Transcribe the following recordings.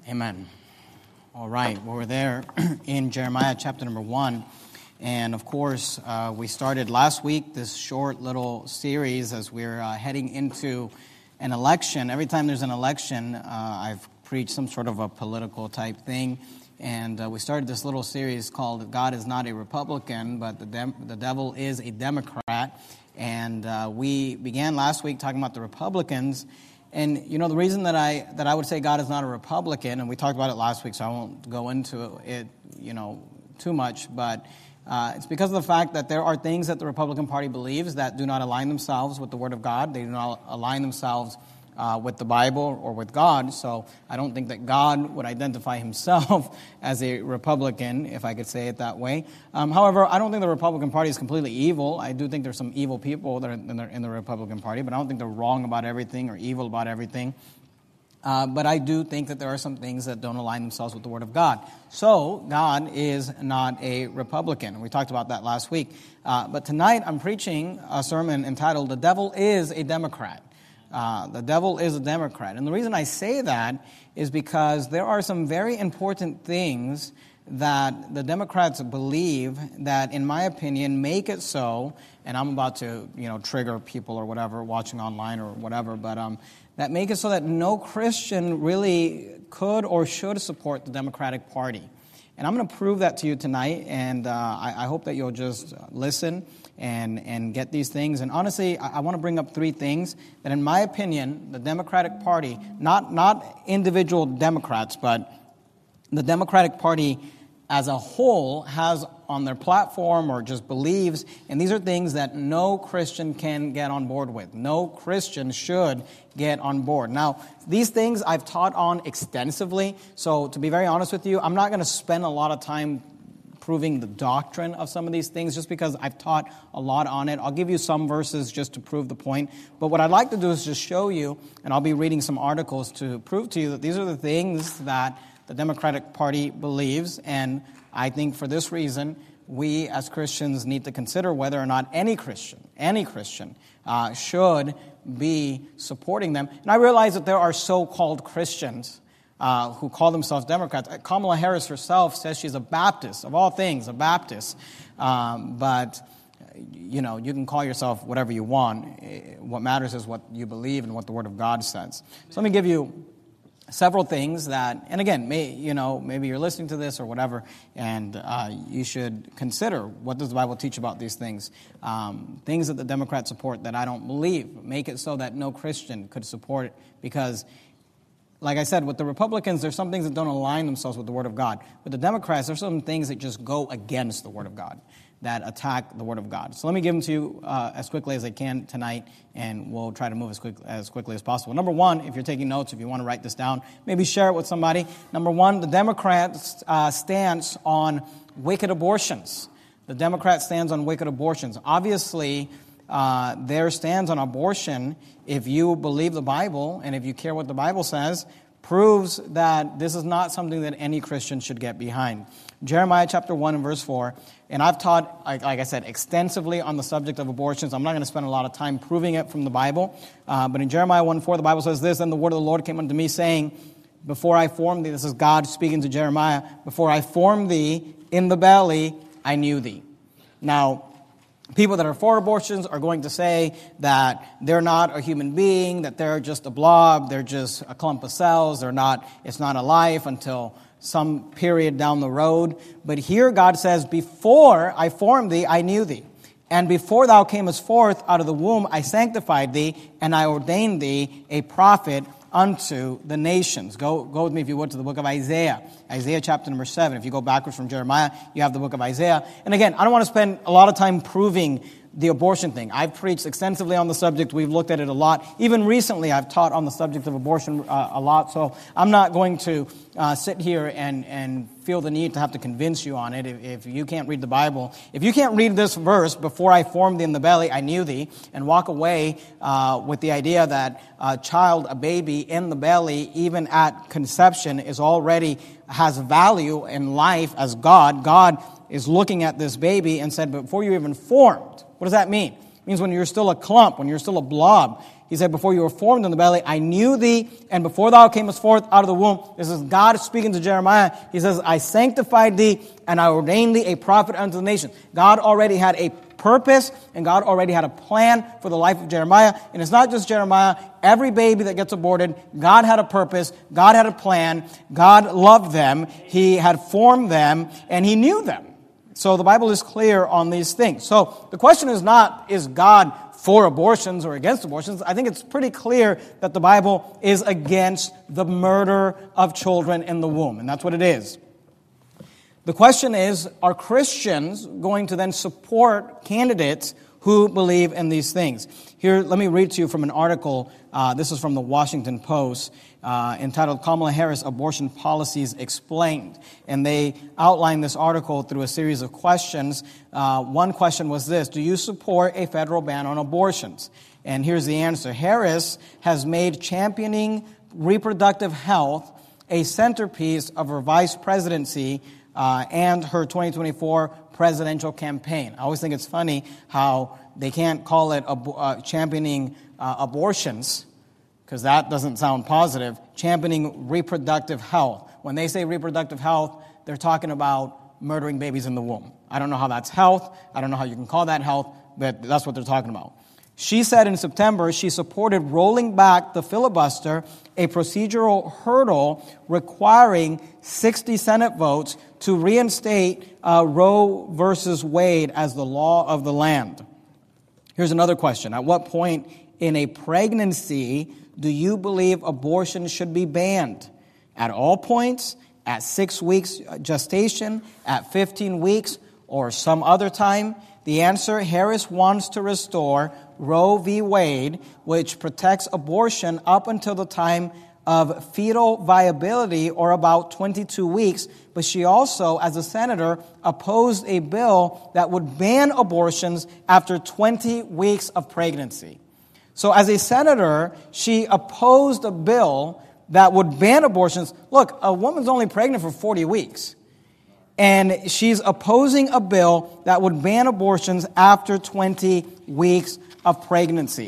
Amen. All right, well, we're there in Jeremiah chapter number 1. And of course, we started last week this short little series as we're heading into an election. Every time there's an election, I've preached some sort of a political type thing. And we started this little series called God is Not a Republican, but the Devil is a Democrat. And we began last week talking about the Republicans. And, you know, the reason that I would say God is not a Republican, and we talked about it last week, so I won't go into it, too much, but it's because of the fact that there are things that the Republican Party believes that do not align themselves with the Word of God. They do not align themselves with the Bible or with God. So I don't think that God would identify himself as a Republican, if I could say it that way. However, I don't think the Republican Party is completely evil. I do think there's some evil people that are in the Republican Party, but I don't think they're wrong about everything or evil about everything. But I do think that there are some things that don't align themselves with the Word of God. So God is not a Republican. We talked about that last week. But tonight I'm preaching a sermon entitled, The Devil is a Democrat. The devil is a Democrat. And the reason I say that is because there are some very important things that the Democrats believe that, in my opinion, make it so, and I'm about to, trigger people or whatever, watching online or whatever, but that make it so that no Christian really could or should support the Democratic Party. And I'm going to prove that to you tonight, and I hope that you'll just listen and get these things. And honestly, I want to bring up three things that, in my opinion, the Democratic Party, not individual Democrats, but the Democratic Party as a whole has on their platform or just believes, and these are things that no Christian can get on board with. No Christian should get on board. Now, these things I've taught on extensively, so to be very honest with you, I'm not going to spend a lot of time proving the doctrine of some of these things just because I've taught a lot on it. I'll give you some verses just to prove the point. But what I'd like to do is just show you, and I'll be reading some articles to prove to you that these are the things that the Democratic Party believes. And I think for this reason, we as Christians need to consider whether or not any Christian should be supporting them. And I realize that there are so-called Christians who call themselves Democrats. Kamala Harris herself says she's a Baptist, of all things, a Baptist. But, you can call yourself whatever you want. What matters is what you believe and what the Word of God says. So let me give you several things that, and again, maybe you're listening to this or whatever, and you should consider, what does the Bible teach about these things? Things that the Democrats support that I don't believe. Make it so that no Christian could support it, because like I said, with the Republicans, there's some things that don't align themselves with the Word of God. With the Democrats, there's some things that just go against the Word of God, that attack the Word of God. So let me give them to you as quickly as I can tonight, and we'll try to move as quickly as possible. Number one, if you're taking notes, if you want to write this down, maybe share it with somebody. Number one, the Democrats' stance on wicked abortions. The Democrat stands on wicked abortions. Obviously, their stance on abortion, if you believe the Bible and if you care what the Bible says, proves that this is not something that any Christian should get behind. Jeremiah chapter 1 and verse 4, and I've taught, like I said, extensively on the subject of abortions. I'm not going to spend a lot of time proving it from the Bible, but in Jeremiah 1:4, the Bible says this, "And the word of the Lord came unto me, saying, before I formed thee," this is God speaking to Jeremiah, "before I formed thee in the belly, I knew thee." Now, people that are for abortions are going to say that they're not a human being, that they're just a blob, they're just a clump of cells, it's not a life until some period down the road. But here God says, "Before I formed thee, I knew thee. And before thou camest forth out of the womb, I sanctified thee, and I ordained thee a prophet unto the nations." Go with me, if you would, to the book of Isaiah. Isaiah chapter number 7. If you go backwards from Jeremiah, you have the book of Isaiah. And again, I don't want to spend a lot of time proving the abortion thing. I've preached extensively on the subject. We've looked at it a lot. Even recently, I've taught on the subject of abortion a lot. So I'm not going to sit here and feel the need to have to convince you on it if you can't read the Bible. If you can't read this verse, "Before I formed thee in the belly, I knew thee," and walk away with the idea that a baby in the belly, even at conception, has value in life as God. God is looking at this baby and said, "Before you even formed," what does that mean? It means when you're still a clump, when you're still a blob, He said, before you were formed in the belly, I knew thee, and before thou camest forth out of the womb. This is God speaking to Jeremiah. He says, I sanctified thee, and I ordained thee a prophet unto the nation. God already had a purpose, and God already had a plan for the life of Jeremiah. And it's not just Jeremiah. Every baby that gets aborted, God had a purpose, God had a plan, God loved them, He had formed them, and He knew them. So the Bible is clear on these things. So the question is not, is God for abortions or against abortions? I think it's pretty clear that the Bible is against the murder of children in the womb, and that's what it is. The question is, are Christians going to then support candidates who believe in these things? Here, let me read to you from an article. This is from the Washington Post, entitled Kamala Harris, Abortion Policies Explained. And they outline this article through a series of questions. One question was this: do you support a federal ban on abortions? And here's the answer. Harris has made championing reproductive health a centerpiece of her vice presidency and her 2024 presidential campaign. I always think it's funny how they can't call it championing abortions, because that doesn't sound positive. Championing reproductive health. When they say reproductive health, they're talking about murdering babies in the womb. I don't know how that's health. I don't know how you can call that health, but that's what they're talking about. She said in September she supported rolling back the filibuster, a procedural hurdle requiring 60 Senate votes to reinstate Roe versus Wade as the law of the land. Here's another question. At what point in a pregnancy do you believe abortion should be banned? At all points? At 6 weeks gestation? At 15 weeks? Or some other time? The answer: Harris wants to restore Roe v. Wade, which protects abortion up until the time of fetal viability, or about 22 weeks. But she also, as a senator, opposed a bill that would ban abortions after 20 weeks of pregnancy. So as a senator, she opposed a bill that would ban abortions. Look, a woman's only pregnant for 40 weeks. And she's opposing a bill that would ban abortions after 20 weeks of pregnancy.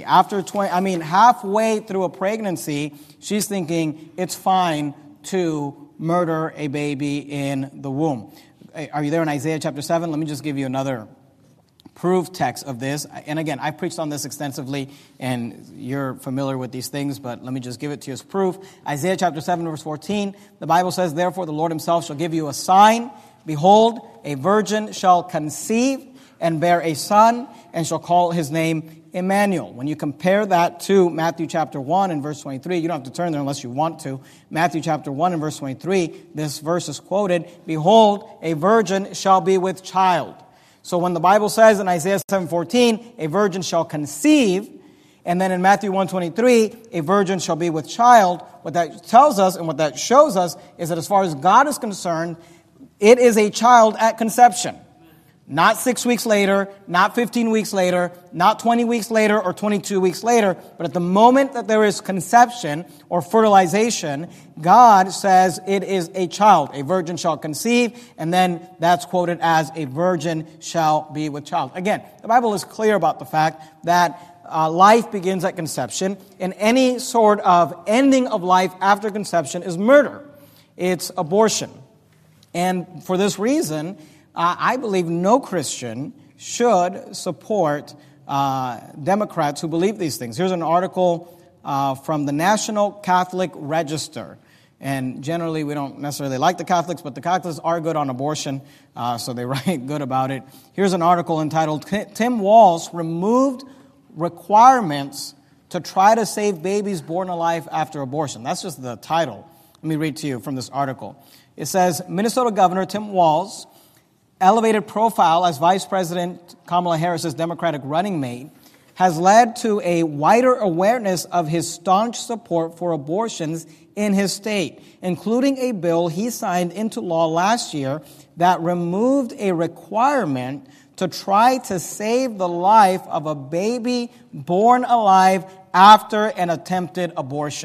Halfway through a pregnancy, she's thinking it's fine to murder a baby in the womb. Are you there in Isaiah chapter 7? Let me just give you another proof text of this. And again, I preached on this extensively, and you're familiar with these things, but let me just give it to you as proof. Isaiah chapter 7, verse 14, the Bible says, "Therefore the Lord himself shall give you a sign. Behold, a virgin shall conceive and bear a son, and shall call his name Emmanuel." When you compare that to Matthew chapter 1 and verse 23, you don't have to turn there unless you want to. Matthew chapter 1 and verse 23, this verse is quoted, "Behold, a virgin shall be with child." So when the Bible says in Isaiah 7:14, a virgin shall conceive, and then in Matthew 1:23, a virgin shall be with child, what that tells us and what that shows us is that as far as God is concerned, it is a child at conception. Not 6 weeks later, not 15 weeks later, not 20 weeks later or 22 weeks later, but at the moment that there is conception or fertilization, God says it is a child. A virgin shall conceive, and then that's quoted as a virgin shall be with child. Again, the Bible is clear about the fact that life begins at conception, and any sort of ending of life after conception is murder. It's abortion. And for this reason, I believe no Christian should support Democrats who believe these things. Here's an article from the National Catholic Register. And generally, we don't necessarily like the Catholics, but the Catholics are good on abortion, so they write good about it. Here's an article entitled, "Tim Walz Removed Requirements to Try to Save Babies Born Alive After Abortion." That's just the title. Let me read to you from this article. It says, Minnesota Governor Tim Walz elevated profile as Vice President Kamala Harris's Democratic running mate has led to a wider awareness of his staunch support for abortions in his state, including a bill he signed into law last year that removed a requirement to try to save the life of a baby born alive after an attempted abortion.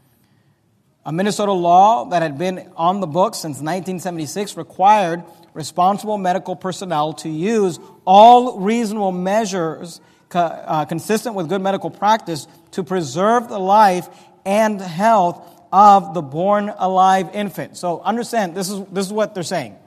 A Minnesota law that had been on the books since 1976 required responsible medical personnel to use all reasonable measures consistent with good medical practice to preserve the life and health of the born alive infant. So understand, this is what they're saying.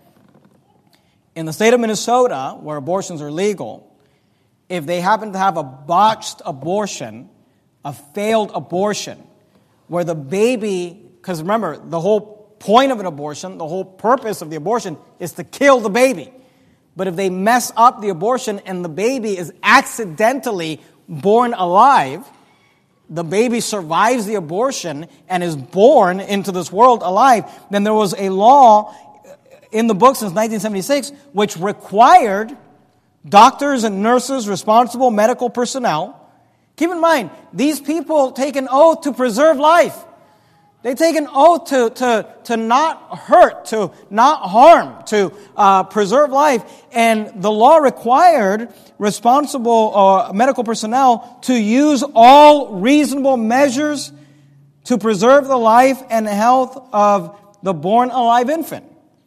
In the state of Minnesota, where abortions are legal, if they happen to have a botched abortion, a failed abortion, where the baby, because remember, the whole point of an abortion, the whole purpose of the abortion is to kill the baby. But if they mess up the abortion and the baby is accidentally born alive, the baby survives the abortion and is born into this world alive, then there was a law in the book since 1976 which required doctors and nurses, responsible medical personnel. Keep in mind, these people take an oath to preserve life. They take an oath to not hurt, to not harm, to preserve life. And the law required responsible medical personnel to use all reasonable measures to preserve the life and health of the born alive infant.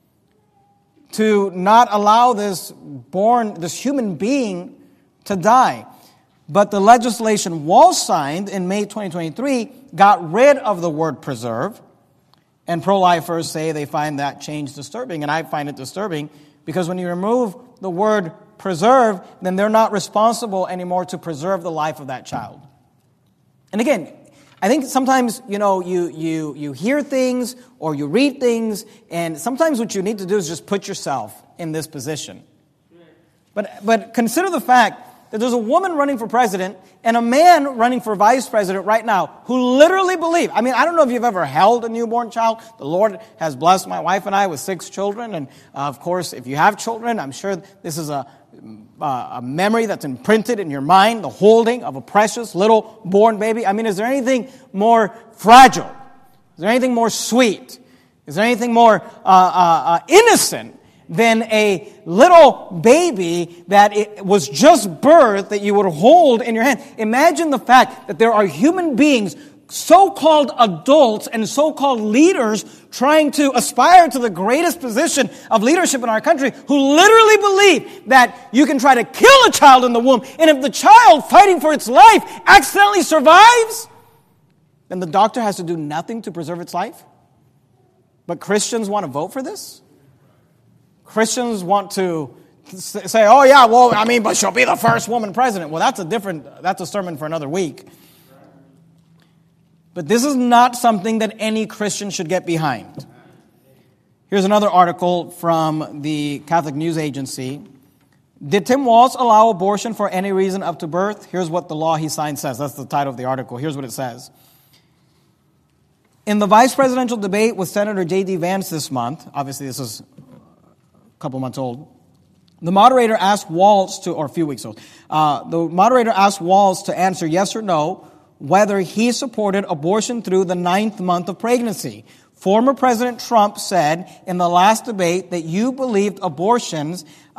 To not allow this human being to die. But the legislation was signed in May 2023, got rid of the word preserve, and pro-lifers say they find that change disturbing, and I find it disturbing because when you remove the word preserve, then they're not responsible anymore to preserve the life of that child. And again, I think sometimes, you hear things or you read things, and sometimes what you need to do is just put yourself in this position. But consider the fact that there's a woman running for president and a man running for vice president right now who literally believe. I mean, I don't know if you've ever held a newborn child. The Lord has blessed my wife and I with 6 children. And of course, if you have children, I'm sure this is a memory that's imprinted in your mind, the holding of a precious little born baby. I mean, is there anything more fragile? Is there anything more sweet? Is there anything more innocent than a little baby that it was just birthed that you would hold in your hand? Imagine the fact that there are human beings, so-called adults and so-called leaders trying to aspire to the greatest position of leadership in our country who literally believe that you can try to kill a child in the womb, and if the child fighting for its life accidentally survives, then the doctor has to do nothing to preserve its life. But Christians want to vote for this? Christians want to say, oh yeah, well, I mean, but she'll be the first woman president. Well, that's a sermon for another week. But this is not something that any Christian should get behind. Here's another article from the Catholic News Agency. Did Tim Walz allow abortion for any reason up to birth? Here's what the law he signed says. That's the title of the article. Here's what it says. In the vice presidential debate with Senator J.D. Vance this month, obviously this is couple months old, the moderator asked Walz or a few weeks old, the moderator asked Walz to answer yes or no whether he supported abortion through the 9th month of pregnancy. Former President Trump said in the last debate that you believed in abortions in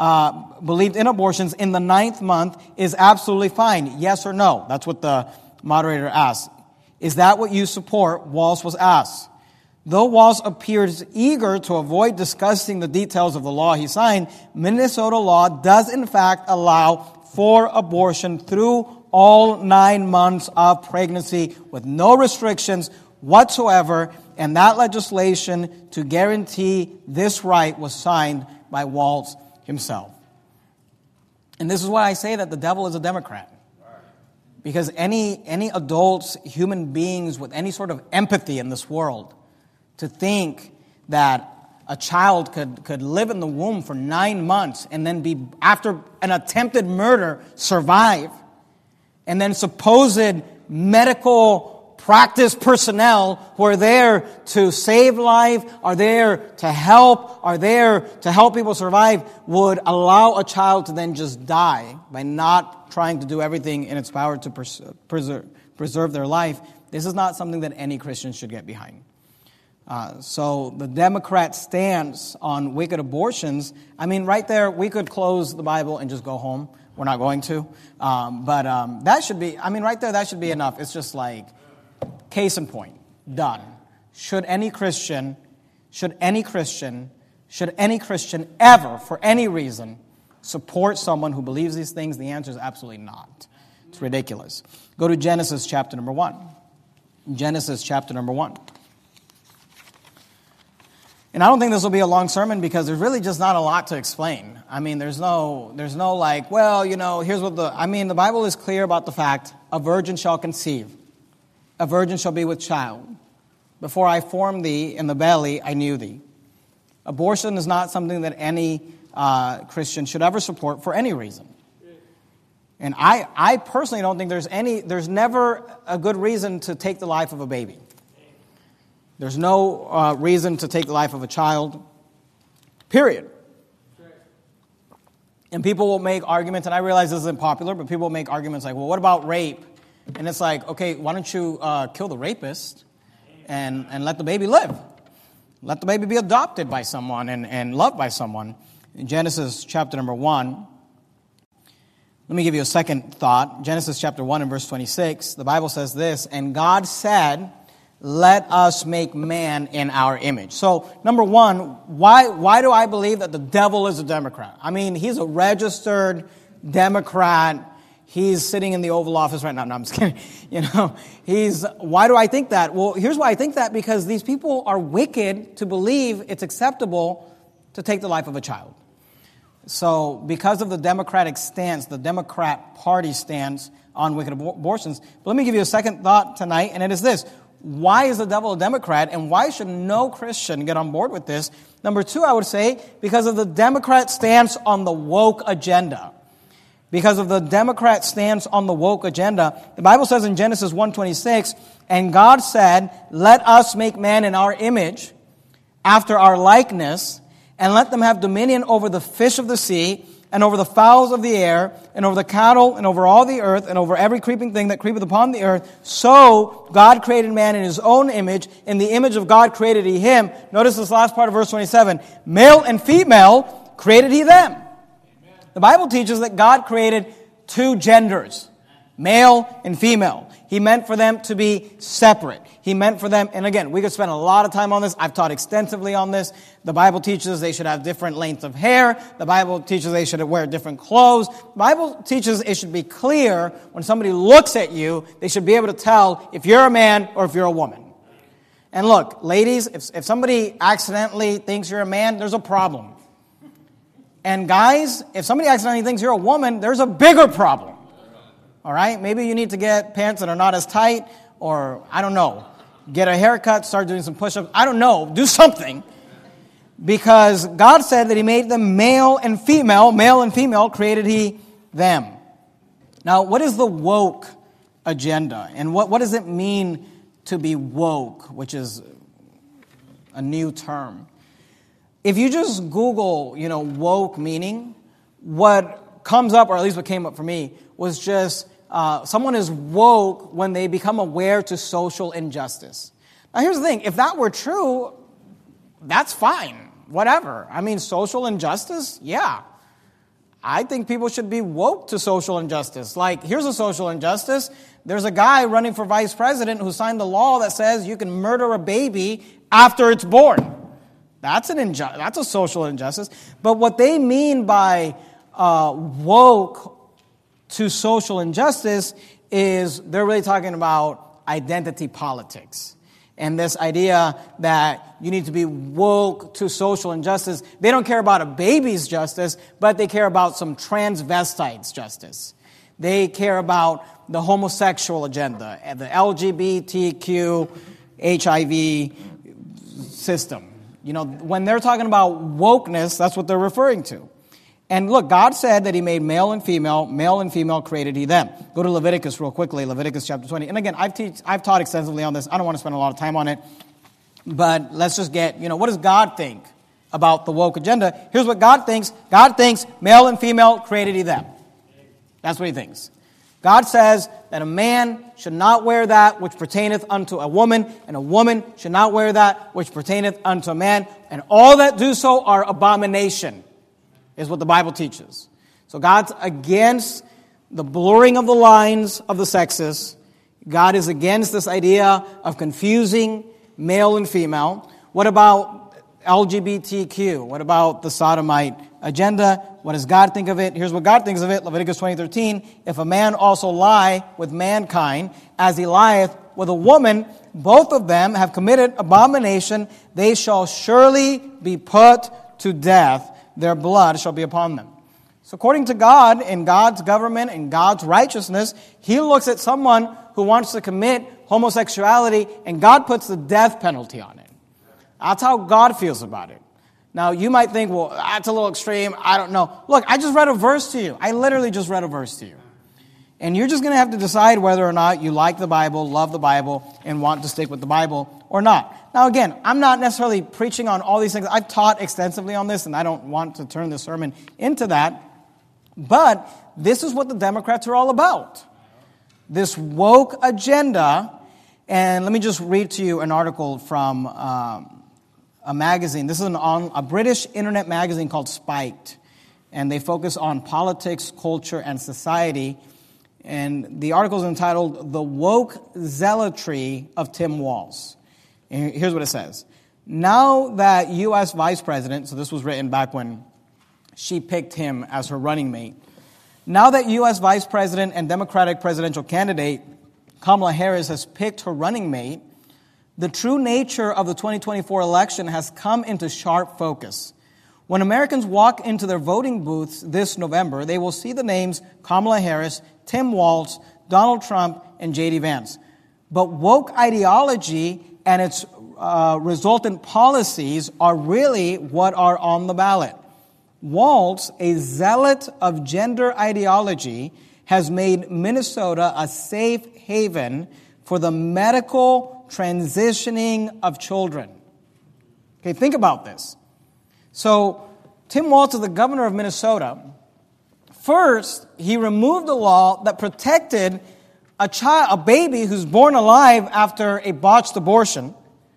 the 9th month is absolutely fine. Yes or no? That's what the moderator asked. Is that what you support? Walz was asked. Though Walz appears eager to avoid discussing the details of the law he signed, Minnesota law does in fact allow for abortion through all 9 months of pregnancy with no restrictions whatsoever, and that legislation to guarantee this right was signed by Walz himself. And this is why I say that the devil is a Democrat. Because any adults, human beings with any sort of empathy in this world, to think that a child could live in the womb for 9 months and then be, after an attempted murder, survive. And then supposed medical practice personnel who are there to save life, are there to help people survive, would allow a child to then just die by not trying to do everything in its power to preserve their life. This is not something that any Christian should get behind. So the Democrat stance on wicked abortions, I mean, right there, we could close the Bible and just go home. We're not going to. But that should be, I mean, right there, that should be enough. It's just like, case in point, done. Should any Christian ever, for any reason, support someone who believes these things? The answer is absolutely not. It's ridiculous. Go to Genesis chapter number 1. Genesis chapter number 1. And I don't think this will be a long sermon because there's really just not a lot to explain. I mean, there's no like, well, here's what the Bible is clear about the fact, a virgin shall conceive. A virgin shall be with child. Before I formed thee in the belly, I knew thee. Abortion is not something that any Christian should ever support for any reason. And I personally don't think there's never a good reason to take the life of a baby. There's no reason to take the life of a child, period. And people will make arguments, and I realize this isn't popular, but people will make arguments like, well, what about rape? And it's like, okay, why don't you kill the rapist and let the baby live? Let the baby be adopted by someone and loved by someone. In Genesis chapter number 1, let me give you a second thought. Genesis chapter 1 and verse 26, the Bible says this, and God said, let us make man in our image. So, number one, why do I believe that the devil is a Democrat? I mean, he's a registered Democrat. He's sitting in the Oval Office right now. No, I'm just kidding. Why do I think that? Well, here's why I think that, because these people are wicked to believe it's acceptable to take the life of a child. So, because of the Democratic stance, the Democrat Party stance on wicked abortions, but let me give you a second thought tonight, and it is this. Why is the devil a Democrat, and why should no Christian get on board with this? Number two, I would say, because of the Democrat stance on the woke agenda. Because of the Democrat stance on the woke agenda. The Bible says in Genesis 1:26, and God said, let us make man in our image, after our likeness, and let them have dominion over the fish of the sea, and over the fowls of the air, and over the cattle, and over all the earth, and over every creeping thing that creepeth upon the earth. So God created man in his own image. In the image of God created he him. Notice this last part of verse 27. Male and female created he them. Amen. The Bible teaches that God created two genders, male and female. He meant for them to be separate. He meant for them, and again, we could spend a lot of time on this. I've taught extensively on this. The Bible teaches they should have different lengths of hair. The Bible teaches they should wear different clothes. The Bible teaches it should be clear when somebody looks at you, they should be able to tell if you're a man or if you're a woman. And look, ladies, if somebody accidentally thinks you're a man, there's a problem. And guys, if somebody accidentally thinks you're a woman, there's a bigger problem. All right? Maybe you need to get pants that are not as tight, or I don't know, get a haircut, start doing some push-ups. I don't know. Do something. Because God said that he made them male and female created he them. Now, what is the woke agenda? And what does it mean to be woke, which is a new term? If you just Google, woke meaning, what comes up, or at least what came up for me, was just someone is woke when they become aware to social injustice. Now, here's the thing. If that were true, that's fine. Whatever. I mean, social injustice? Yeah. I think people should be woke to social injustice. Like, here's a social injustice. There's a guy running for vice president who signed a law that says you can murder a baby after it's born. That's a social injustice. But what they mean by woke to social injustice is they're really talking about identity politics. And this idea that you need to be woke to social injustice. They don't care about a baby's justice, but they care about some transvestites' justice. They care about the homosexual agenda, the LGBTQ, HIV system. When they're talking about wokeness, that's what they're referring to. And look, God said that he made male and female created he them. Go to Leviticus real quickly, Leviticus chapter 20. And again, I've taught extensively on this. I don't want to spend a lot of time on it. But let's just get, what does God think about the woke agenda? Here's what God thinks. God thinks male and female created he them. That's what he thinks. God says that a man should not wear that which pertaineth unto a woman, and a woman should not wear that which pertaineth unto a man, and all that do so are abomination, is what the Bible teaches. So God's against the blurring of the lines of the sexes. God is against this idea of confusing male and female. What about LGBTQ? What about the sodomite agenda? What does God think of it? Here's what God thinks of it. Leviticus 20:13. If a man also lie with mankind, as he lieth with a woman, both of them have committed abomination. They shall surely be put to death. Their blood shall be upon them. So according to God, in God's government, in God's righteousness, He looks at someone who wants to commit homosexuality, and God puts the death penalty on it. That's how God feels about it. Now, you might think, well, that's a little extreme. I don't know. Look, I just read a verse to you. I literally just read a verse to you. And you're just going to have to decide whether or not you like the Bible, love the Bible, and want to stick with the Bible or not. Now, again, I'm not necessarily preaching on all these things. I've taught extensively on this, and I don't want to turn the sermon into that. But this is what the Democrats are all about. This woke agenda. And let me just read to you an article from a magazine. This is a British internet magazine called Spiked. And they focus on politics, culture, and society. And the article is entitled, "The Woke Zealotry of Tim Walz." And here's what it says. Now that U.S. Vice President, so this was written back when she picked him as her running mate. Now that U.S. Vice President and Democratic presidential candidate Kamala Harris has picked her running mate, the true nature of the 2024 election has come into sharp focus. When Americans walk into their voting booths this November, they will see the names Kamala Harris, Tim Walz, Donald Trump, and J.D. Vance. But woke ideology and its resultant policies are really what are on the ballot. Walz, a zealot of gender ideology, has made Minnesota a safe haven for the medical transitioning of children. Okay, think about this. So, Tim Walz is the governor of Minnesota. First, he removed a law that protected a baby who's born alive after a botched abortion.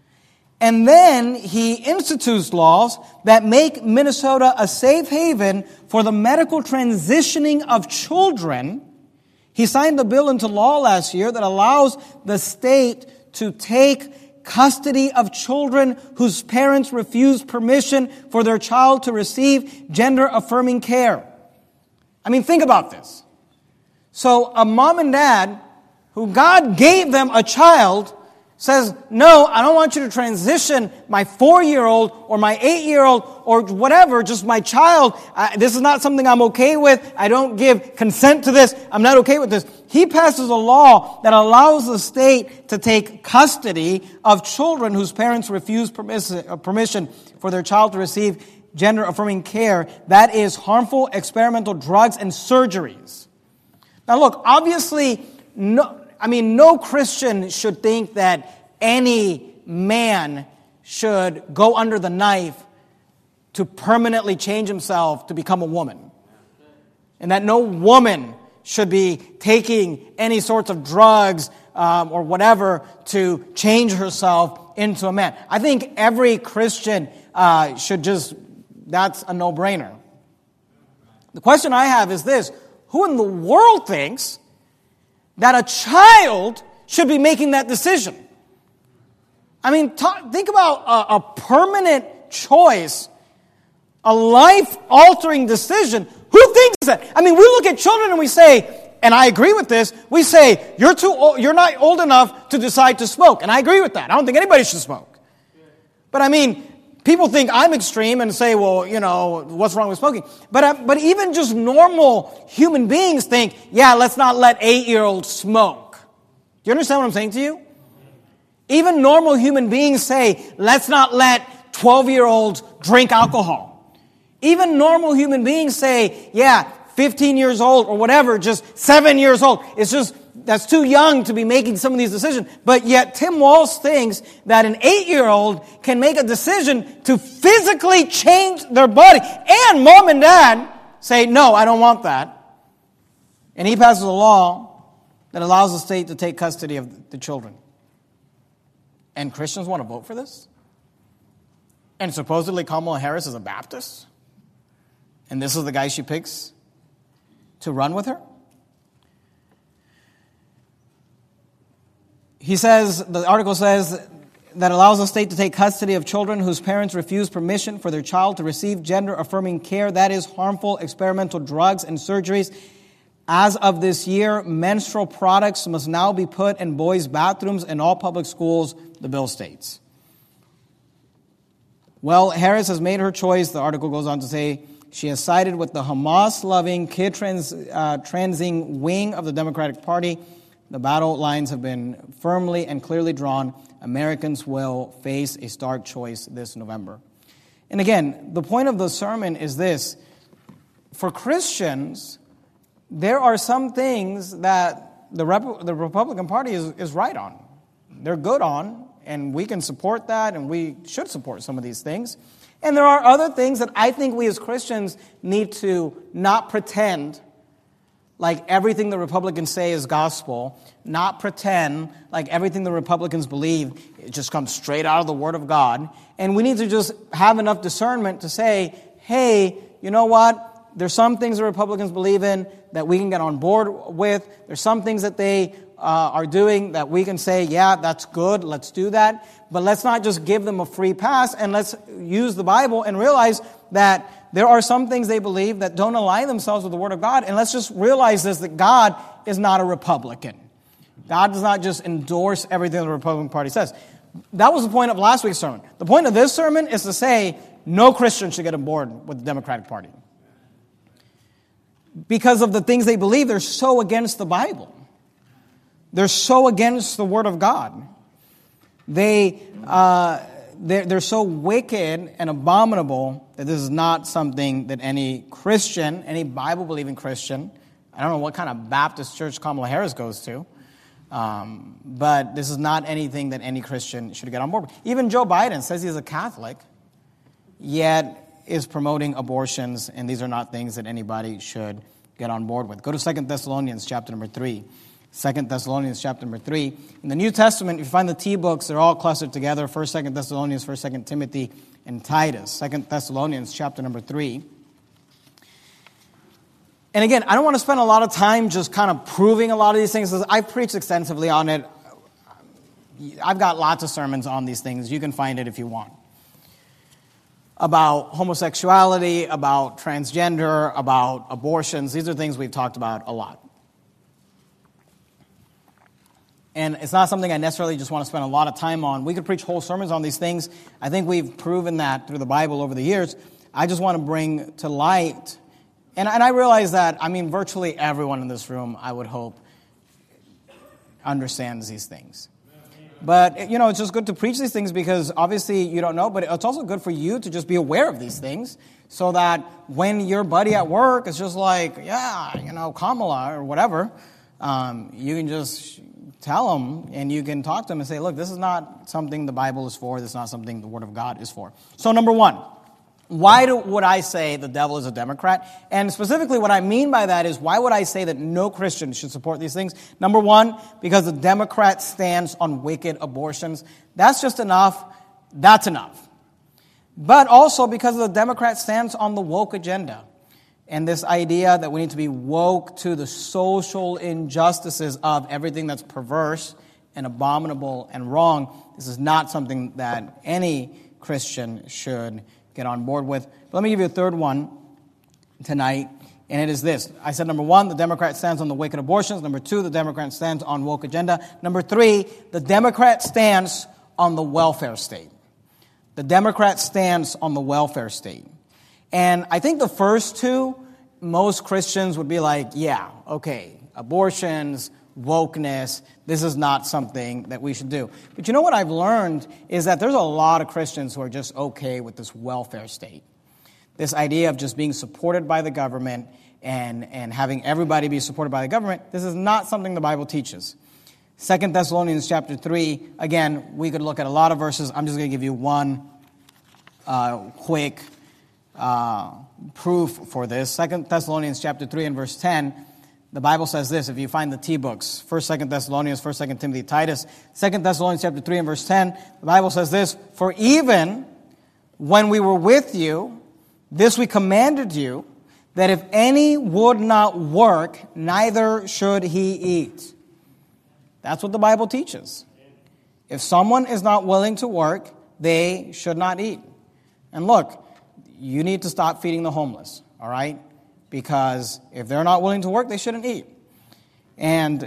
And then he institutes laws that make Minnesota a safe haven for the medical transitioning of children. He signed the bill into law last year that allows the state to take custody of children whose parents refuse permission for their child to receive gender-affirming care. I mean, think about this. So a mom and dad who God gave them a child says, no, I don't want you to transition my 4-year-old or my 8-year-old or whatever, just my child. This is not something I'm okay with. I don't give consent to this. I'm not okay with this. He passes a law that allows the state to take custody of children whose parents refuse permission for their child to receive gender-affirming care. That is harmful experimental drugs and surgeries. Now look, obviously, no Christian should think that any man should go under the knife to permanently change himself to become a woman. And that no woman should be taking any sorts of drugs or whatever to change herself into a man. I think every Christian should that's a no-brainer. The question I have is this: who in the world thinks that a child should be making that decision? I mean, think about a permanent choice, a life-altering decision. Who thinks that? I mean, we look at children and we say, and I agree with this, we say, you're too old, you're not old enough to decide to smoke. And I agree with that. I don't think anybody should smoke. But I mean, people think I'm extreme and say, well, what's wrong with smoking? But even just normal human beings think, yeah, let's not let 8-year-olds smoke. Do you understand what I'm saying to you? Even normal human beings say, let's not let 12-year-olds drink alcohol. Even normal human beings say, yeah, 15 years old or whatever, just 7 years old. That's too young to be making some of these decisions. But yet Tim Walz thinks that an 8-year-old can make a decision to physically change their body. And mom and dad say, no, I don't want that. And he passes a law that allows the state to take custody of the children. And Christians want to vote for this? And supposedly Kamala Harris is a Baptist? And this is the guy she picks to run with her? He says, the article says, that allows the state to take custody of children whose parents refuse permission for their child to receive gender-affirming care, that is, harmful experimental drugs and surgeries. As of this year, menstrual products must now be put in boys' bathrooms in all public schools, the bill states. Well, Harris has made her choice. The article goes on to say she has sided with the Hamas-loving, kid-transing wing of the Democratic Party. The battle lines have been firmly and clearly drawn. Americans will face a stark choice this November. And again, the point of the sermon is this. For Christians, there are some things that the Republican Party is right on. They're good on, and we can support that, and we should support some of these things. And there are other things that I think we as Christians need to not pretend like everything the Republicans say is gospel, not pretend like everything the Republicans believe it just comes straight out of the Word of God. And we need to just have enough discernment to say, hey, you know what? There's some things the Republicans believe in that we can get on board with. There's some things that they are doing that we can say, yeah, that's good, let's do that. But let's not just give them a free pass, and let's use the Bible and realize that there are some things they believe that don't align themselves with the Word of God. And let's just realize this, that God is not a Republican. God does not just endorse everything the Republican Party says. That was the point of last week's sermon. The point of this sermon is to say no Christian should get on board with the Democratic Party. Because of the things they believe, they're so against the Bible. They're so against the Word of God. They're so wicked and abominable that this is not something that any Christian, any Bible-believing Christian, I don't know what kind of Baptist church Kamala Harris goes to, but this is not anything that any Christian should get on board with. Even Joe Biden says he's a Catholic, yet is promoting abortions, and these are not things that anybody should get on board with. Go to 2 Thessalonians chapter number 3. 2 Thessalonians chapter number 3. In the New Testament, if you find the T books, they're all clustered together. 1st, 2nd Thessalonians, 1st, 2nd Timothy, and Titus. 2 Thessalonians chapter number 3. And again, I don't want to spend a lot of time just kind of proving a lot of these things. I've preached extensively on it. I've got lots of sermons on these things. You can find it if you want. About homosexuality, about transgender, about abortions. These are things we've talked about a lot. And it's not something I necessarily just want to spend a lot of time on. We could preach whole sermons on these things. I think we've proven that through the Bible over the years. I just want to bring to light, and I realize that, virtually everyone in this room, I would hope, understands these things. But, it's just good to preach these things because obviously you don't know, but it's also good for you to just be aware of these things so that when your buddy at work is just like, yeah, Kamala or whatever, you can just tell them and you can talk to them and say, look, this is not something the Bible is for. This is not something the Word of God is for. So number one, why would I say the devil is a Democrat? And specifically what I mean by that is, why would I say that no Christian should support these things? Number one, because the Democrat stands on wicked abortions. That's just enough. That's enough. But also because the Democrat stands on the woke agenda. And this idea that we need to be woke to the social injustices of everything that's perverse and abominable and wrong. This is not something that any Christian should get on board with. But let me give you a third one tonight, and it is this. I said, number one, the Democrat stands on the wicked abortions. Number two, the Democrat stands on woke agenda. Number three, the Democrat stands on the welfare state. The Democrat stands on the welfare state. And I think the first two, most Christians would be like, yeah, okay, abortions, wokeness, this is not something that we should do. But you know what I've learned is that there's a lot of Christians who are just okay with this welfare state. This idea of just being supported by the government and having everybody be supported by the government, this is not something the Bible teaches. 2 Thessalonians chapter 3, again, we could look at a lot of verses. I'm just going to give you one quick proof for this. 2 Thessalonians chapter 3 and verse 10, the Bible says this, if you find the T books, 1st, 2nd Thessalonians, 1st, 2nd Timothy, Titus, 2 Thessalonians chapter 3 and verse 10, the Bible says this, for even when we were with you, this we commanded you, that if any would not work, neither should he eat. That's what the Bible teaches. If someone is not willing to work, they should not eat. And look, you need to stop feeding the homeless, all right? Because if they're not willing to work, they shouldn't eat. And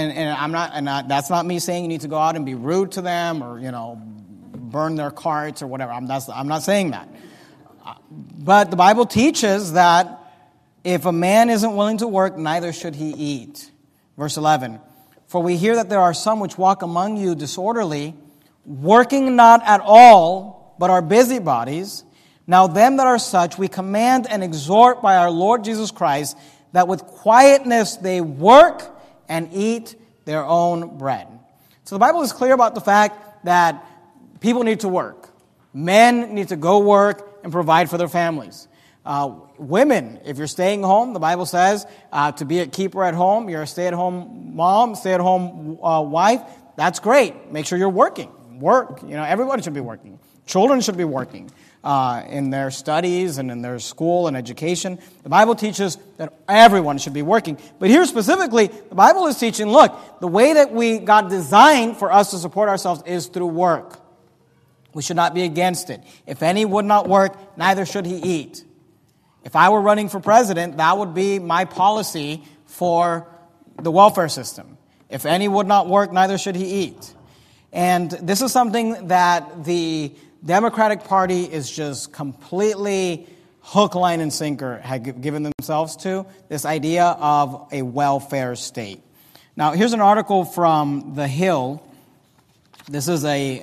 that's not me saying you need to go out and be rude to them or, burn their carts or whatever. I'm not saying that. But the Bible teaches that if a man isn't willing to work, neither should he eat. Verse 11, for we hear that there are some which walk among you disorderly, working not at all, but are busybodies. Now them that are such we command and exhort by our Lord Jesus Christ, that with quietness they work and eat their own bread. So the Bible is clear about the fact that people need to work. Men need to go work and provide for their families. Women, if you're staying home, the Bible says to be a keeper at home, you're a stay-at-home mom, stay-at-home wife, that's great. Make sure you're working. Work. Everybody should be working. Children should be working in their studies and in their school and education. The Bible teaches that everyone should be working. But here specifically, the Bible is teaching, look, the way that God designed for us to support ourselves is through work. We should not be against it. If any would not work, neither should he eat. If I were running for president, that would be my policy for the welfare system. If any would not work, neither should he eat. And this is something that the Democratic Party is just completely hook, line, and sinker had given themselves to, this idea of a welfare state. Now, here's an article from The Hill. This is a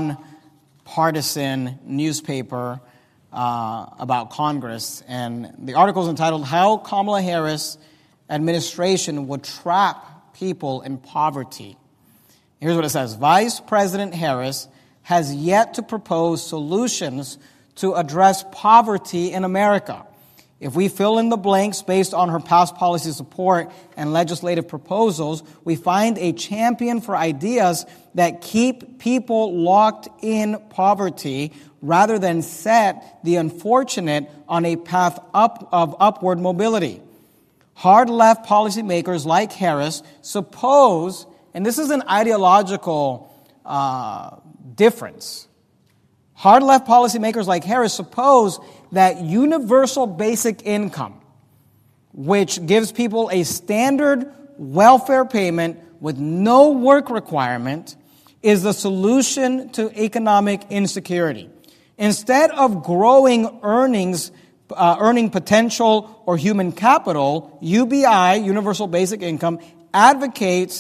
non-partisan newspaper about Congress, and the article is entitled, How Kamala Harris Administration Would Trap People in Poverty. Here's what it says. Vice President Harris has yet to propose solutions to address poverty in America. If we fill in the blanks based on her past policy support and legislative proposals, we find a champion for ideas that keep people locked in poverty rather than set the unfortunate on a path of upward mobility. Hard left policymakers like Harris suppose, and this is an ideological difference. Hard left policymakers like Harris suppose that universal basic income, which gives people a standard welfare payment with no work requirement, is the solution to economic insecurity. Instead of growing earning potential or human capital, UBI, universal basic income, advocates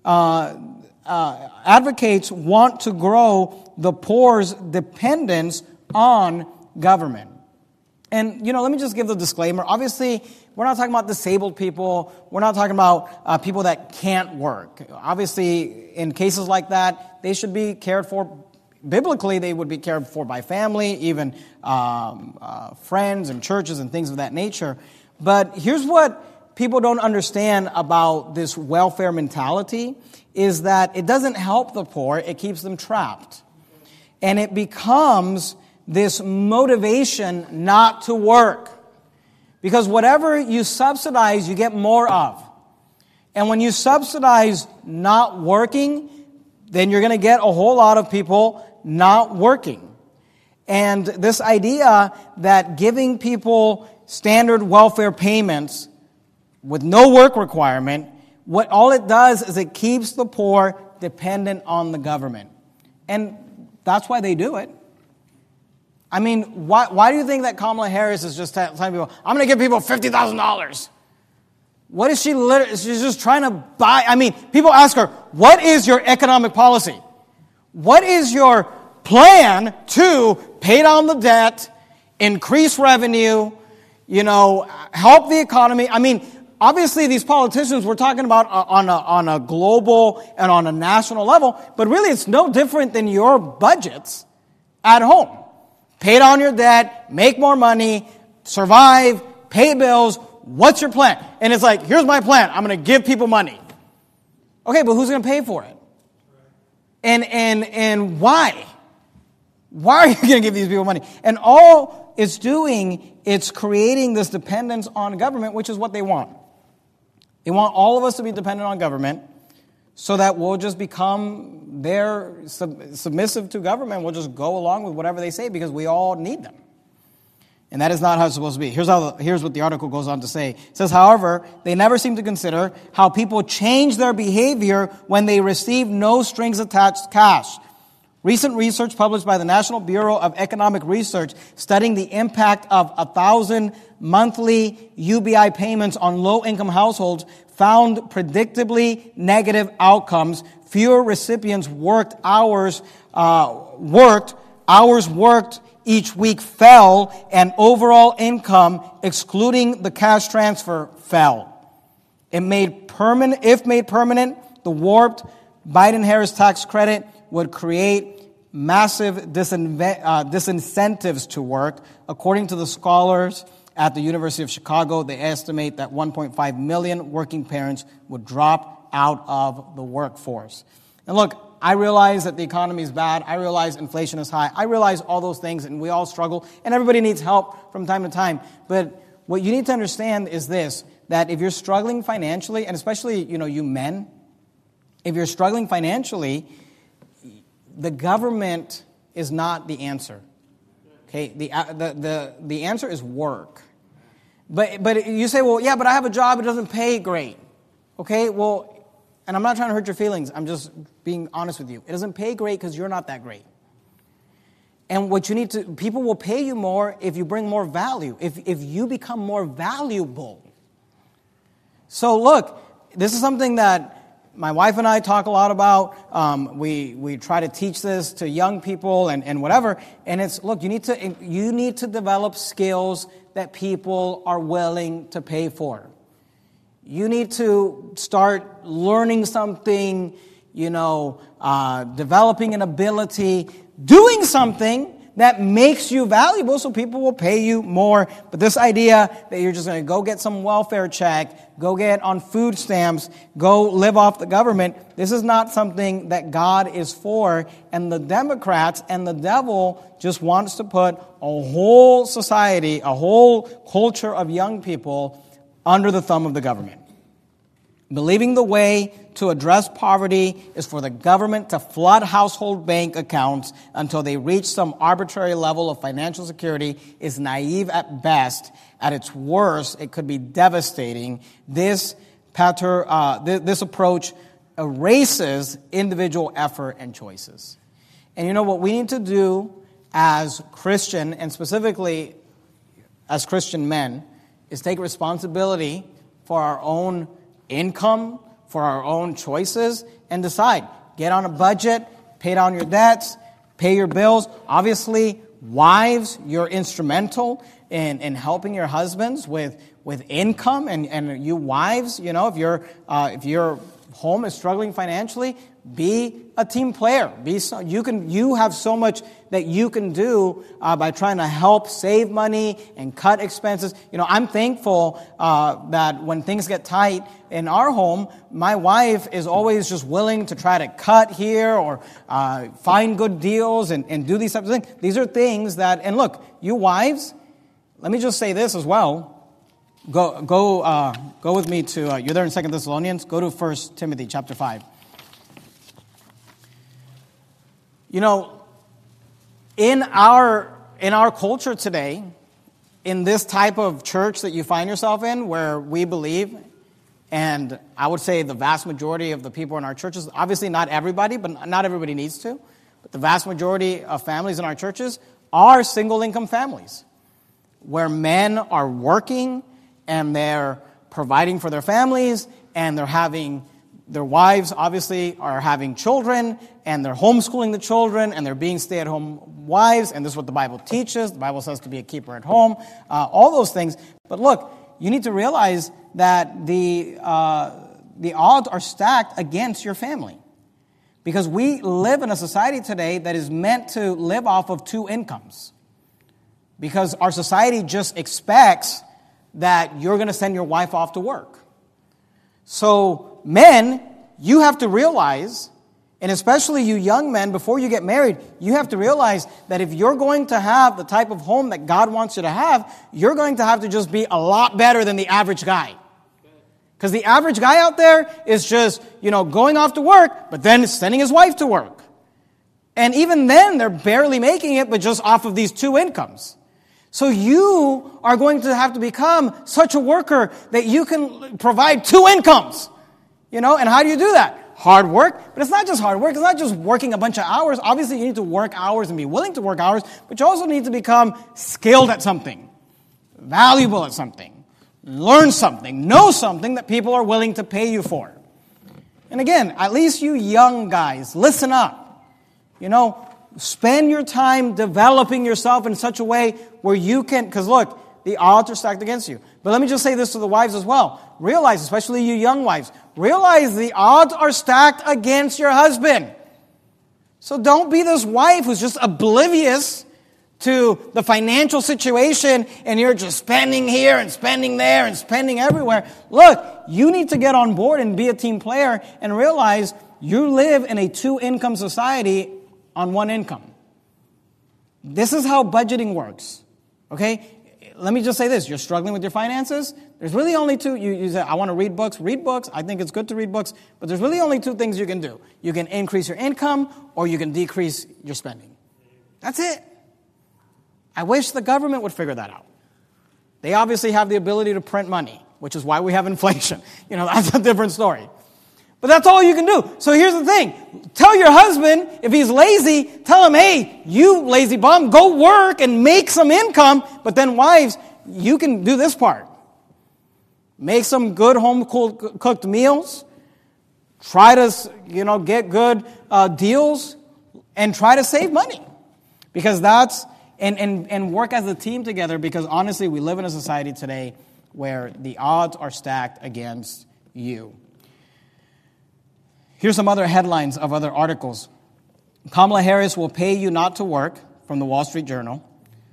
want to grow the poor's dependence on government. And, let me just give the disclaimer. Obviously, we're not talking about disabled people. We're not talking about people that can't work. Obviously, in cases like that, they should be cared for. Biblically, they would be cared for by family, even friends and churches and things of that nature. But here's what people don't understand about this welfare mentality is that it doesn't help the poor, it keeps them trapped. And it becomes this motivation not to work. Because whatever you subsidize, you get more of. And when you subsidize not working, then you're going to get a whole lot of people not working. And this idea that giving people standard welfare payments with no work requirement, all it does is it keeps the poor dependent on the government. And that's why they do it. I mean, why do you think that Kamala Harris is just telling people, I'm going to give people $50,000? What is she literally? She's just trying to buy. I mean, people ask her, what is your economic policy? What is your plan to pay down the debt, increase revenue, help the economy? I mean, obviously these politicians we're talking about on a global and on a national level, but really it's no different than your budgets at home. Pay down your debt, make more money, survive, pay bills. What's your plan? And it's like, here's my plan. I'm going to give people money. Okay, but who's going to pay for it? And why? Why are you going to give these people money? And all it's doing, it's creating this dependence on government, which is what they want. They want all of us to be dependent on government so that we'll just become their submissive to government. We'll just go along with whatever they say because we all need them. And that is not how it's supposed to be. Here's what the article goes on to say. It says, however, they never seem to consider how people change their behavior when they receive no strings attached cash. Recent research published by the National Bureau of Economic Research studying the impact of 1,000 monthly UBI payments on low-income households found predictably negative outcomes. Fewer recipients hours worked each week fell, and overall income, excluding the cash transfer, fell. If made permanent, the warped Biden-Harris tax credit would create massive disincentives to work. According to the scholars at the University of Chicago, they estimate that 1.5 million working parents would drop out of the workforce. And look, I realize that the economy is bad. I realize inflation is high. I realize all those things, and we all struggle, and everybody needs help from time to time. But what you need to understand is this, that if you're struggling financially, and especially, you men, if you're struggling financially, the government is not the answer. Okay, the answer is work. But you say, well, yeah, but I have a job, it doesn't pay great. Okay, well, and I'm not trying to hurt your feelings, I'm just being honest with you. It doesn't pay great because you're not that great. And what you need to, people will pay you more if you bring more value, if you become more valuable. So look, this is something that my wife and I talk a lot about. We try to teach this to young people and whatever. And it's, look, you need to develop skills that people are willing to pay for. You need to start learning something, developing an ability, doing something that makes you valuable so people will pay you more. But this idea that you're just going to go get some welfare check, go get on food stamps, go live off the government, this is not something that God is for. And the Democrats and the devil just wants to put a whole society, a whole culture of young people under the thumb of the government. Believing the way to address poverty is for the government to flood household bank accounts until they reach some arbitrary level of financial security is naive at best. At its worst, it could be devastating. This approach erases individual effort and choices. And what we need to do as Christian, and specifically as Christian men, is take responsibility for our own income, for our own choices, and decide. Get on a budget, pay down your debts, pay your bills. Obviously, wives, you're instrumental in helping your husbands with income, and you wives, if your home is struggling financially, be a team player. You have so much that you can do by trying to help save money and cut expenses. I'm thankful that when things get tight in our home, my wife is always just willing to try to cut here or find good deals and do these types of things. These are things that, and look, you wives, let me just say this as well. Go with me to, you're there in 2 Thessalonians, go to 1 Timothy chapter 5. In our culture today, in this type of church that you find yourself in, where we believe, and I would say the vast majority of the people in our churches, obviously not everybody, but not everybody needs to, but the vast majority of families in our churches are single income families, where men are working and they're providing for their families, and their wives obviously are having children, and they're homeschooling the children, and they're being stay-at-home wives, and this is what the Bible teaches. The Bible says to be a keeper at home, all those things. But look, you need to realize that the odds are stacked against your family. Because we live in a society today that is meant to live off of two incomes. Because our society just expects that you're going to send your wife off to work. So, men, you have to realize, and especially you young men, before you get married, you have to realize that if you're going to have the type of home that God wants you to have, you're going to have to just be a lot better than the average guy. Because the average guy out there is just, going off to work, but then sending his wife to work. And even then, they're barely making it, but just off of these two incomes. So you are going to have to become such a worker that you can provide two incomes. And how do you do that? Hard work. But it's not just hard work. It's not just working a bunch of hours. Obviously, you need to work hours and be willing to work hours, but you also need to become skilled at something, valuable at something, learn something, know something that people are willing to pay you for. And again, at least you young guys, listen up. Spend your time developing yourself in such a way where you can, because look, the odds are stacked against you. But let me just say this to the wives as well. Realize, especially you young wives, realize the odds are stacked against your husband. So don't be this wife who's just oblivious to the financial situation and you're just spending here and spending there and spending everywhere. Look, you need to get on board and be a team player and realize you live in a two-income society on one income. This is how budgeting works. Okay? Let me just say this. You're struggling with your finances. There's really only two. You say, I want to read books. Read books. I think it's good to read books. But there's really only two things you can do. You can increase your income or you can decrease your spending. That's it. I wish the government would figure that out. They obviously have the ability to print money, which is why we have inflation. That's a different story. But that's all you can do. So here's the thing. Tell your husband, if he's lazy, tell him, hey, you lazy bum, go work and make some income. But then wives, you can do this part. Make some good home-cooked meals. Try to, get good deals and try to save money. Because that's, and work as a team together, because honestly, we live in a society today where the odds are stacked against you. Here's some other headlines of other articles. Kamala Harris will pay you not to work, from the Wall Street Journal.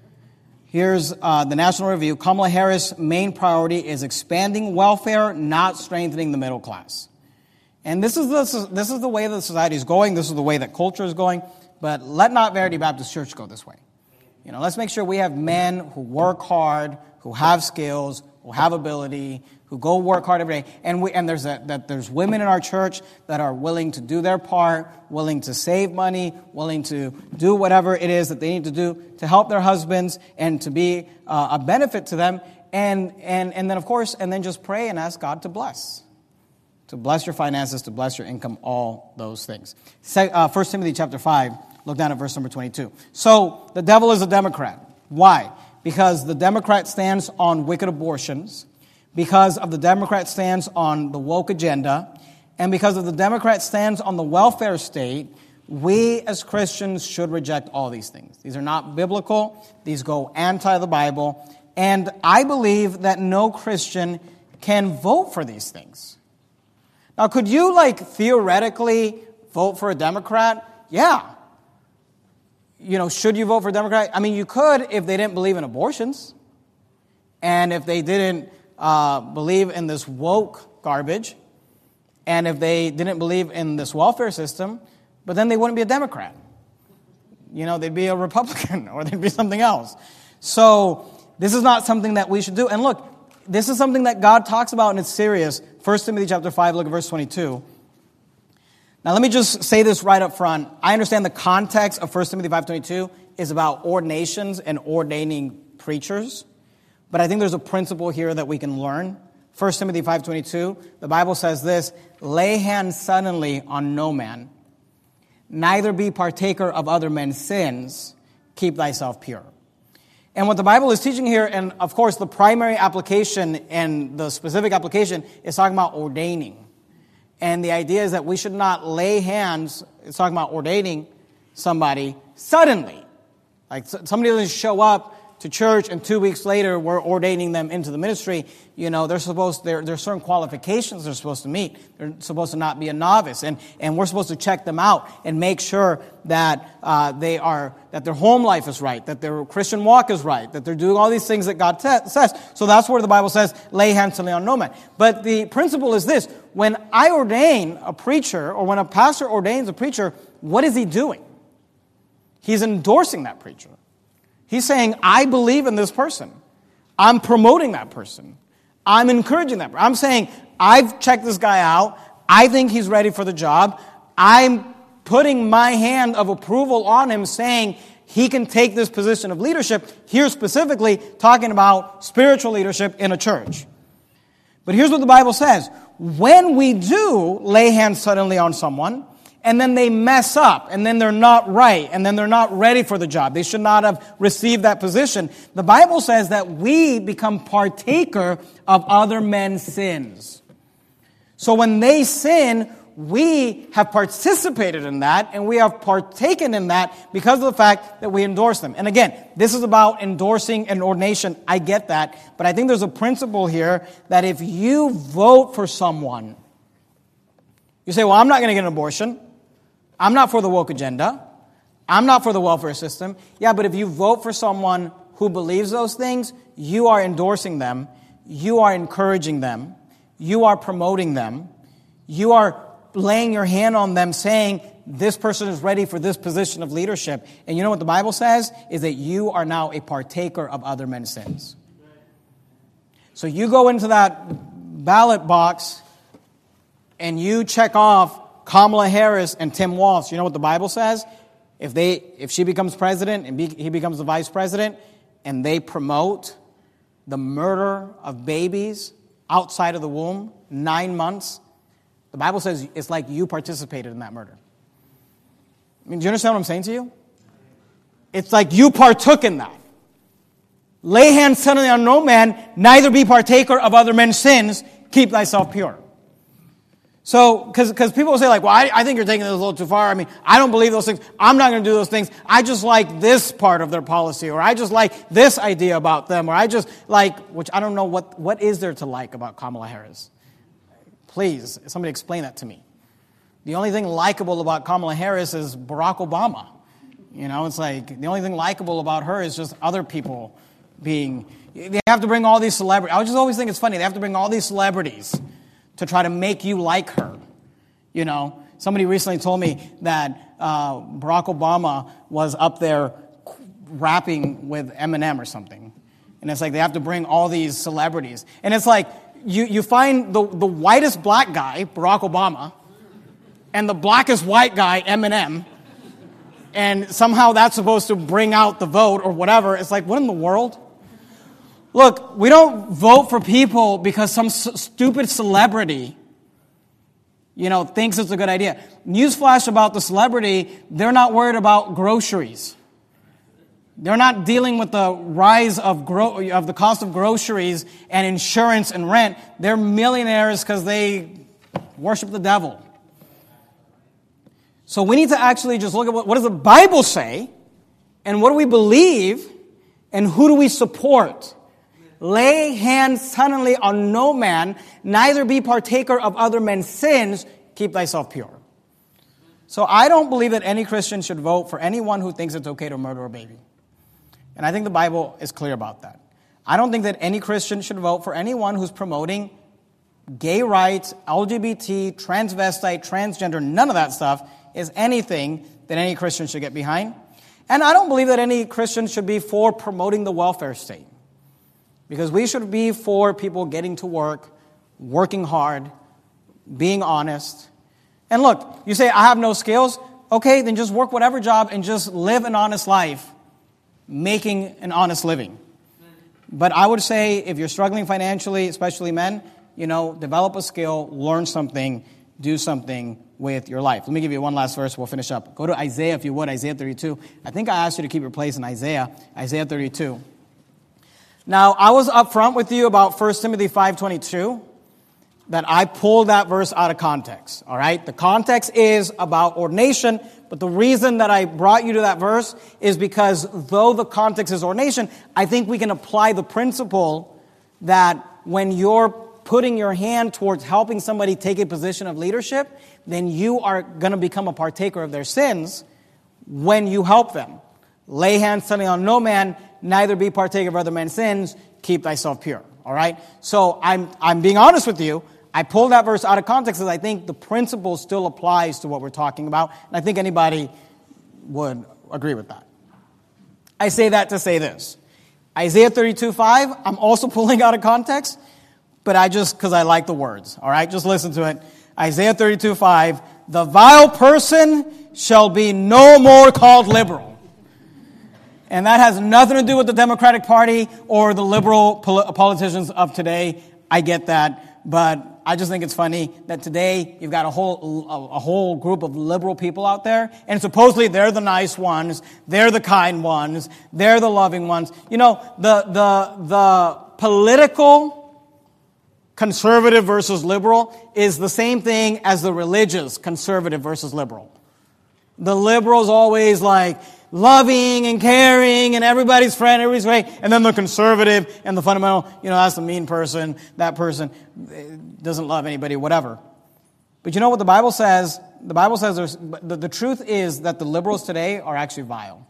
Here's the National Review. Kamala Harris' main priority is expanding welfare, not strengthening the middle class. And this is the way the society is going. This is the way that culture is going. But let not Verity Baptist Church go this way. Let's make sure we have men who work hard, who have skills, who have ability, who go work hard every day. And there's women in our church that are willing to do their part, willing to save money, willing to do whatever it is that they need to do to help their husbands and to be a benefit to them. And then, of course, and then just pray and ask God to bless your finances, to bless your income, all those things. 1 Timothy chapter 5, look down at verse number 22. So the devil is a Democrat. Why? Because the Democrat stands on wicked abortions, because of the Democrat stands on the woke agenda, and because of the Democrat stands on the welfare state, we as Christians should reject all these things. These are not biblical. These go anti the Bible. And I believe that no Christian can vote for these things. Now, could you, theoretically vote for a Democrat? Yeah. Should you vote for a Democrat? I mean, you could if they didn't believe in abortions. And if they didn't believe in this woke garbage. And if they didn't believe in this welfare system. But then they wouldn't be a Democrat. They'd be a Republican or they'd be something else. So this is not something that we should do. And look, this is something that God talks about and it's serious. 1 Timothy chapter 5, look at verse 22. Now, let me just say this right up front. I understand the context of 1 Timothy 5:22 is about ordinations and ordaining preachers. But I think there's a principle here that we can learn. 1 Timothy 5:22, the Bible says this, lay hands suddenly on no man, neither be partaker of other men's sins, keep thyself pure. And what the Bible is teaching here, and of course the primary application and the specific application is talking about ordaining. And the idea is that we should not lay hands, it's talking about ordaining somebody suddenly. Like somebody doesn't show up to church and 2 weeks later we're ordaining them into the ministry. There's certain qualifications they're supposed to meet. They're supposed to not be a novice. And we're supposed to check them out and make sure that that their home life is right, that their Christian walk is right, that they're doing all these things that God says. So that's where the Bible says, lay hands suddenly on no man. But the principle is this. When I ordain a preacher, or when a pastor ordains a preacher, what is he doing? He's endorsing that preacher. He's saying, I believe in this person. I'm promoting that person. I'm encouraging that person. I'm saying, I've checked this guy out. I think he's ready for the job. I'm putting my hand of approval on him, saying he can take this position of leadership, here specifically talking about spiritual leadership in a church. But here's what the Bible says. When we do lay hands suddenly on someone, and then they mess up, and then they're not right, and then they're not ready for the job, they should not have received that position, the Bible says that we become partaker of other men's sins. So when they sin, we have participated in that, and we have partaken in that because of the fact that we endorse them. And again, this is about endorsing an ordination. I get that. But I think there's a principle here that if you vote for someone, you say, well, I'm not going to get an abortion. I'm not for the woke agenda. I'm not for the welfare system. Yeah, but if you vote for someone who believes those things, you are endorsing them. You are encouraging them. You are promoting them. You are laying your hand on them saying, this person is ready for this position of leadership. And you know what the Bible says? Is that you are now a partaker of other men's sins. So you go into that ballot box and you check off Kamala Harris and Tim Walz. You know what the Bible says? If she becomes president and he becomes the vice president and they promote the murder of babies outside of the womb, 9 months, the Bible says it's like you participated in that murder. I mean, do you understand what I'm saying to you? It's like you partook in that. Lay hands suddenly on no man, neither be partaker of other men's sins, keep thyself pure. So, because people will say like, well, I think you're taking this a little too far. I mean, I don't believe those things. I'm not going to do those things. I just like this part of their policy, or I just like this idea about them, or I just like, which I don't know what is there to like about Kamala Harris. Please, somebody explain that to me. The only thing likable about Kamala Harris is Barack Obama. You know, it's like the only thing likable about her is just other people being... They have to bring all these celebrities. I just always think it's funny. They have to bring all these celebrities to try to make you like her. You know, somebody recently told me that Barack Obama was up there rapping with Eminem or something. And it's like they have to bring all these celebrities. And it's like... You find the whitest black guy, Barack Obama, and the blackest white guy, Eminem, and somehow that's supposed to bring out the vote or whatever. It's like, what in the world? Look, we don't vote for people because some stupid celebrity, thinks it's a good idea. Newsflash about the celebrity, they're not worried about groceries. They're not dealing with the rise of the cost of groceries and insurance and rent. They're millionaires because they worship the devil. So we need to actually just look at what does the Bible say, and what do we believe, and who do we support? Lay hands suddenly on no man, neither be partaker of other men's sins, keep thyself pure. So I don't believe that any Christian should vote for anyone who thinks it's okay to murder a baby. And I think the Bible is clear about that. I don't think that any Christian should vote for anyone who's promoting gay rights, LGBT, transvestite, transgender. None of that stuff is anything that any Christian should get behind. And I don't believe that any Christian should be for promoting the welfare state. Because we should be for people getting to work, working hard, being honest. And look, you say, I have no skills. Okay, then just work whatever job and just live an honest life, making an honest living. But I would say if you're struggling financially, especially men, develop a skill, learn something, do something with your life. Let me give you one last verse. We'll finish up. Go to Isaiah, if you would, Isaiah 32. I think I asked you to keep your place in Isaiah 32. Now, I was upfront with you about 1 Timothy 5:22, that I pulled that verse out of context. All right? The context is about ordination, but the reason that I brought you to that verse is because though the context is ordination, I think we can apply the principle that when you're putting your hand towards helping somebody take a position of leadership, then you are going to become a partaker of their sins when you help them. Lay hands suddenly on no man, neither be partaker of other men's sins, keep thyself pure. All right? So I'm being honest with you. I pulled that verse out of context because I think the principle still applies to what we're talking about. And I think anybody would agree with that. I say that to say this. Isaiah 32:5, I'm also pulling out of context. but because I like the words. All right, just listen to it. Isaiah 32:5, the vile person shall be no more called liberal. And that has nothing to do with the Democratic Party or the liberal politicians of today. I get that, but I just think it's funny that today you've got a whole group of liberal people out there, and supposedly they're the nice ones, they're the kind ones, they're the loving ones. You know, the political conservative versus liberal is the same thing as the religious conservative versus liberal. The liberal's always like loving and caring and everybody's friend, everybody's great. And then the conservative and the fundamental, that's the mean person. That person doesn't love anybody, whatever. But you know what the Bible says? The Bible says the truth is that the liberals today are actually vile.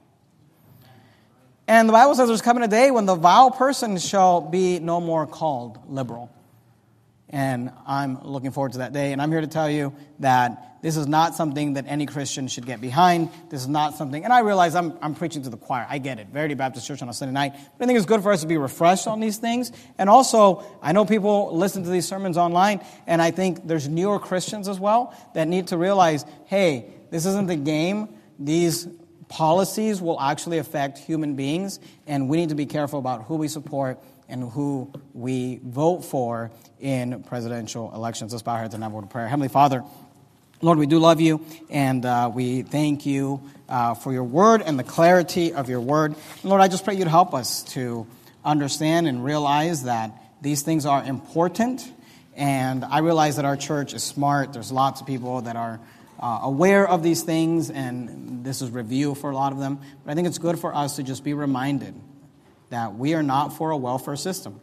And the Bible says there's coming a day when the vile person shall be no more called liberal. And I'm looking forward to that day. And I'm here to tell you that this is not something that any Christian should get behind. This is not something, and I realize I'm preaching to the choir. I get it. Verity Baptist Church on a Sunday night. But I think it's good for us to be refreshed on these things. And also, I know people listen to these sermons online, and I think there's newer Christians as well that need to realize, hey, this isn't the game. These policies will actually affect human beings, and we need to be careful about who we support and who we vote for in presidential elections. Let's bow our heads and have a word of prayer. Heavenly Father, Lord, we do love you, and we thank you for your word and the clarity of your word. And Lord, I just pray you'd help us to understand and realize that these things are important. And I realize that our church is smart. There's lots of people that are aware of these things, and this is review for a lot of them. But I think it's good for us to just be reminded that we are not for a welfare system.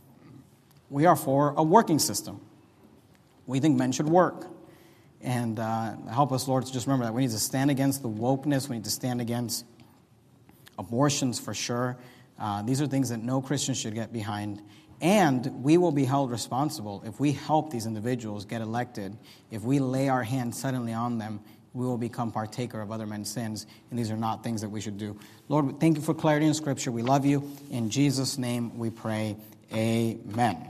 We are for a working system. We think men should work. And help us, Lord, to just remember that we need to stand against the wokeness. We need to stand against abortions for sure. These are things that no Christian should get behind. And we will be held responsible if we help these individuals get elected. If we lay our hands suddenly on them, we will become partaker of other men's sins. And these are not things that we should do. Lord, thank you for clarity in Scripture. We love you. In Jesus' name we pray. Amen.